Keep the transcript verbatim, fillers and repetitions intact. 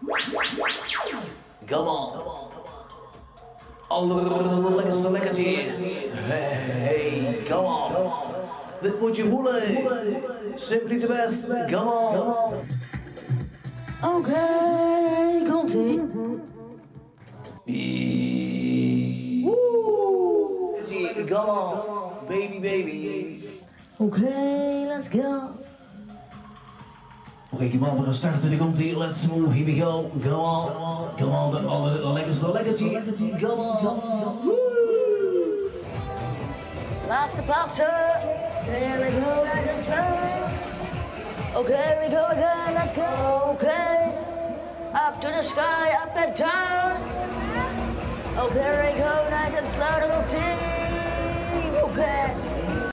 Come on. Allerlekkerste lekkertje. Hey, come on. Dit moet je voelen. Simply the best. Come on. Oké, okay, komt-ie. Come on, baby, baby. Oké, okay, let's go. Oké, okay, man, we gaan starten. Nu komt ie. Let's move. Here we go. Come on. Come on, dat allerlekkerste lekkertje. Come on. Woo. Laatste plaatsen. Here we go, let's go. Oké, okay, we go again, let's go. Oké. Okay. Up to the sky, up and down. Okay, we go, nice and slow, little team. Okay.